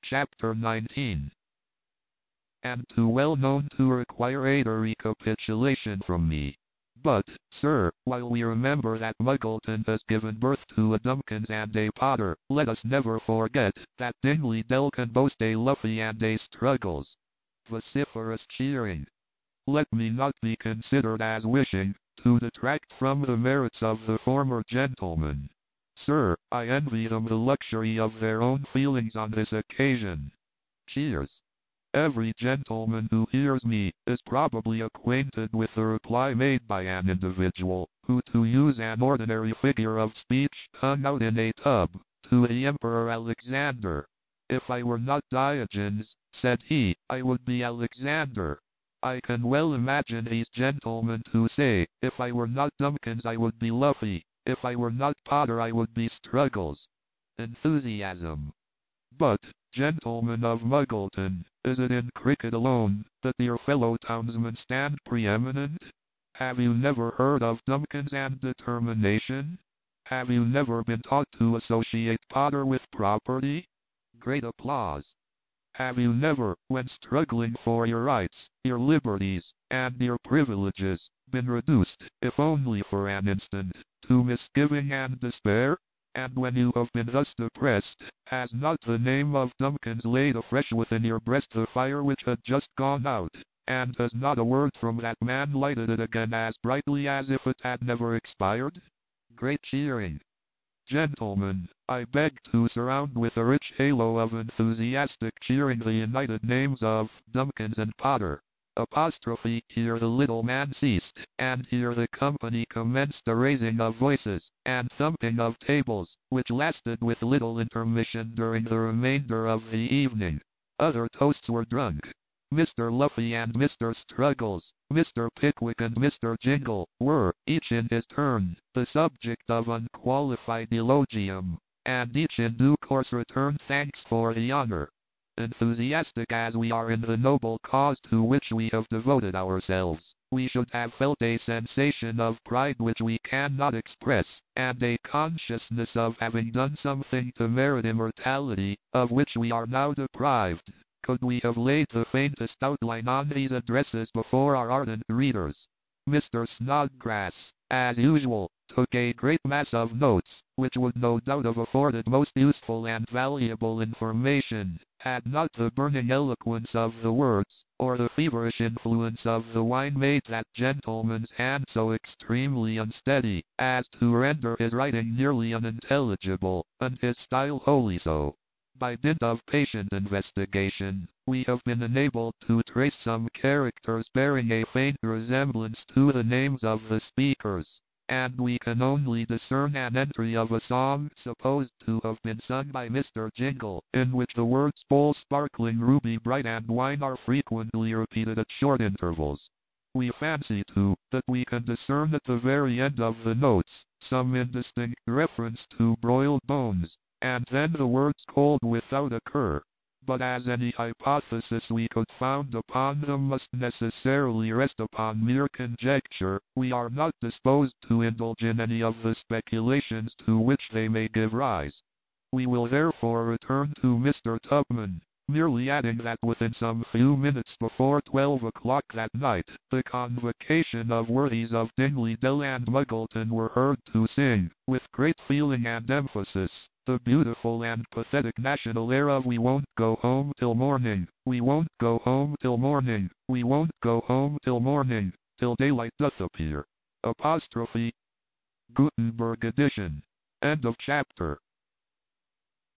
Chapter 19. And too well known to require a recapitulation from me. But, sir, while we remember that Muggleton has given birth to a Dumpkins and a Potter, let us never forget that Dingley Dell can boast a Luffy and a Struggles. Vociferous cheering. Let me not be considered as wishing to detract from the merits of the former gentlemen. Sir, I envy them the luxury of their own feelings on this occasion. Cheers. Every gentleman who hears me is probably acquainted with the reply made by an individual who, to use an ordinary figure of speech, hung out in a tub to the Emperor Alexander. If I were not Diogenes, said he, I would be Alexander. I can well imagine these gentlemen who say, if I were not Dumpkins I would be Luffy, if I were not Potter I would be Struggles. Enthusiasm. But, gentlemen of Muggleton, is it in cricket alone that your fellow townsmen stand preeminent? Have you never heard of Dumpkins and determination? Have you never been taught to associate Potter with property? Great applause. Have you never, when struggling for your rights, your liberties, and your privileges, been reduced, if only for an instant, to misgiving and despair? And when you have been thus depressed, has not the name of Dumpkins laid afresh within your breast the fire which had just gone out, and has not a word from that man lighted it again as brightly as if it had never expired? Great cheering. Gentlemen, I beg to surround with a rich halo of enthusiastic cheering the united names of Dumpkins and Potter. Apostrophe. Here the little man ceased, and here the company commenced a raising of voices, and thumping of tables, which lasted with little intermission during the remainder of the evening. Other toasts were drunk. Mr. Luffy and Mr. Struggles, Mr. Pickwick and Mr. Jingle, were, each in his turn, the subject of unqualified eulogium, and each in due course returned thanks for the honor. Enthusiastic as we are in the noble cause to which we have devoted ourselves, we should have felt a sensation of pride which we cannot express, and a consciousness of having done something to merit immortality, of which we are now deprived, could we have laid the faintest outline on these addresses before our ardent readers. Mr. Snodgrass, as usual, took a great mass of notes, which would no doubt have afforded most useful and valuable information, had not the burning eloquence of the words, or the feverish influence of the wine made that gentleman's hand so extremely unsteady, as to render his writing nearly unintelligible, and his style wholly so. By dint of patient investigation, we have been enabled to trace some characters bearing a faint resemblance to the names of the speakers, and we can only discern an entry of a song supposed to have been sung by Mr. Jingle, in which the words bowl sparkling ruby bright and wine are frequently repeated at short intervals. We fancy, too, that we can discern at the very end of the notes some indistinct reference to broiled bones, and then the words cold without occur. But as any hypothesis we could found upon them must necessarily rest upon mere conjecture, we are not disposed to indulge in any of the speculations to which they may give rise. We will therefore return to Mr. Tupman, merely adding that within some few minutes before 12 o'clock that night, the convocation of worthies of Dingley Dell and Muggleton were heard to sing, with great feeling and emphasis, the beautiful and pathetic national air of We Won't Go Home Till Morning, We Won't Go Home Till Morning, We Won't Go Home Till Morning, Till Daylight Doth Appear. Apostrophe. Gutenberg edition. End of chapter.